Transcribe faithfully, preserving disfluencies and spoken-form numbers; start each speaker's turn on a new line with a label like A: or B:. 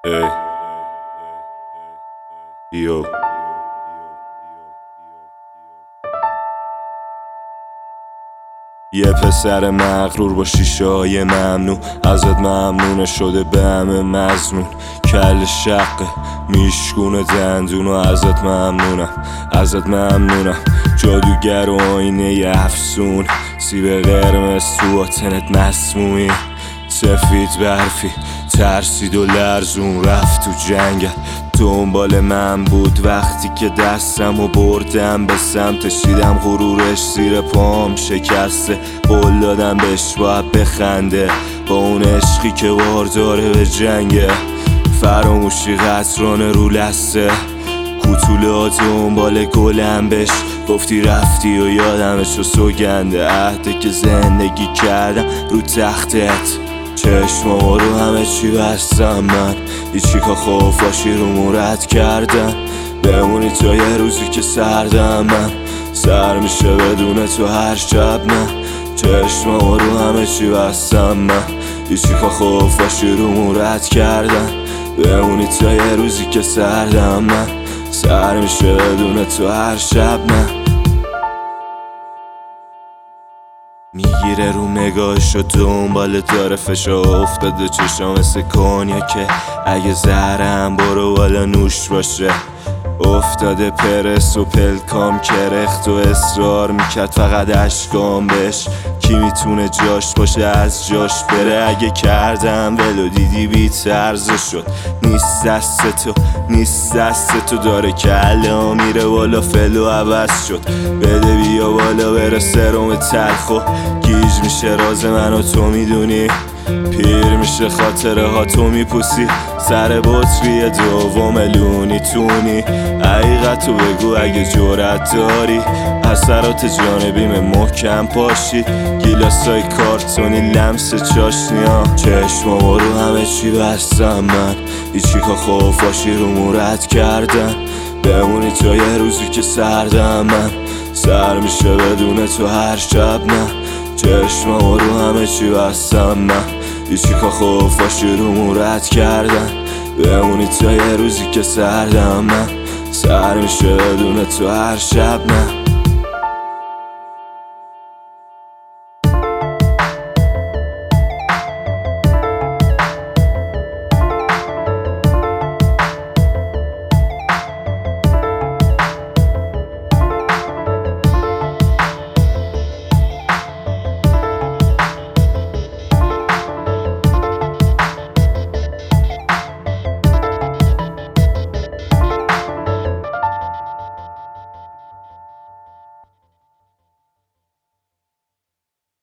A: ای یو یه پسر مغرور با شیشه های ممنوع ازت ممنونه شده به همه مزنون کل شقه میشکونه دندون و ازت ممنونم ازت ممنونم جادوگر و آینه ی افسون سیب قرمز تو آتنت مسمومی سفید برفی ترسید و لرزون رفت تو جنگل دنبال من بود وقتی که دستم و بردم به سمتش دیدم غرورش زیر پام شکسته قول دادم بهش باید بخنده با اون عشقی که بار داره به جنگه فراموشی قطران رو لسته کوتوله دنبال گلم بش گفتی رفتی و یادمش و سوگنده عهده که زندگی کردم رو تختت چشمام رو همه چی بستم من هیچی که خوفاشی رو مورد کردن بمونی تا یه روزی که سردم من سر میشه بدون تو هر شب من چشمام رو همه چی بستم من هیچی که خوفاشی رو مورد کردن بمونی تا یه روزی که سردم من سر میشه بدون تو هر شب من میگیره رو نگاهش و دنبال داره فشار افتاده چشام مثل کنیا که اگه زهرم برو بالا نوش باشه افتاده پرس و پلکام کرخت و اصرار میکرد فقط اشکام بهش کی میتونه جاش باشه از جاش بره اگه کردم ولو دیدی بی طرزه شد نیست دست تو نیست دست تو داره کلا میره بالا فلو عوض شد بده بیا بالا بره سرم تلخ و گیج میشه راز من و تو میدونی پیر میشه خاطره ها تو میپوسی سر بطری دوم لونی تونی حقیقتو بگو اگه جرأت داری اثرات جانبیم محکم پاشی گیلاسای کارتونی لمس چاشنیا چشمام رو همه چی بستم من هیچی که خوفاشی رو مورد کردن بمونی تا یه روزی که سردم من سر میشه بدون تو هر شب من چشمام رو همه چی بستم من هیچی که خوفاشی رو مورد کردن بمونی تا یه روزی که سردم من سر میشه بدون تو هر شب من